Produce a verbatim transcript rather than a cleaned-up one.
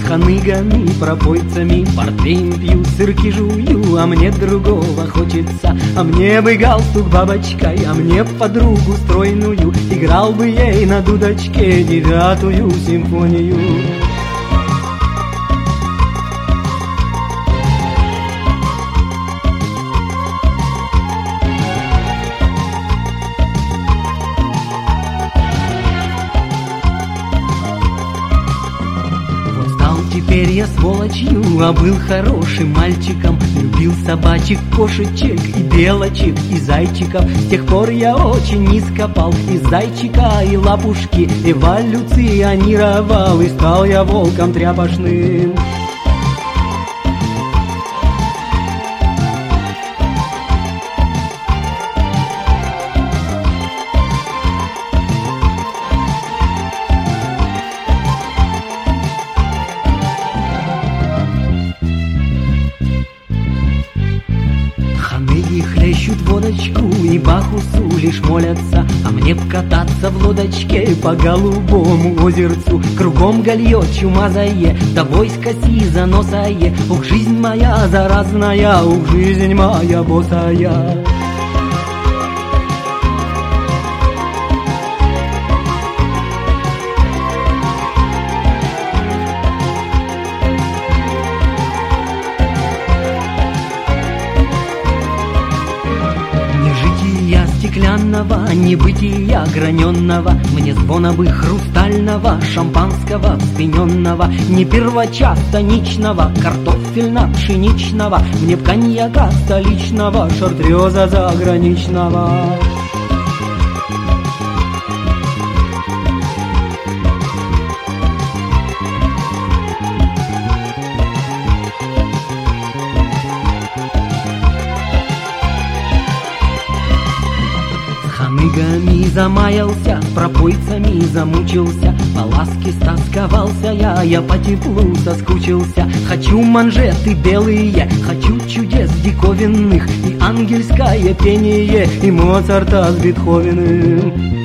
ханыгами, пропойцами, портвейн пью, сырки жую, а мне другого хочется. А мне бы галстук бабочкой, а мне подругу стройную, играл бы ей на дудочке девятую симфонию. Теперь я сволочью, а был хорошим мальчиком. Любил собачек, кошечек и белочек, и зайчиков. С тех пор я очень низко пал. И зайчика, и лапушки эволюционировал. И стал я волком тряпочным. Ханыги хлещут водочку и Бахусу лишь молятся, а мне б кататься в лодочке по голубому озерцу. Кругом голье чумазое, да войско сизоносое. Ух, жизнь моя заразная, ух, жизнь моя босая. Стеклянного, небытия граненного, мне звона бы хрустального, шампанского вспененного, не первача станичного, картофельно-пшеничного, мне б коньяка столичного, шартреза заграничного. Ханыгами замаялся, пропойцами замучился, по ласке стосковался я, я по теплу соскучился. Хочу манжеты белые, хочу чудес диковинных, и ангельское пение, и Моцарта с Бетховеным.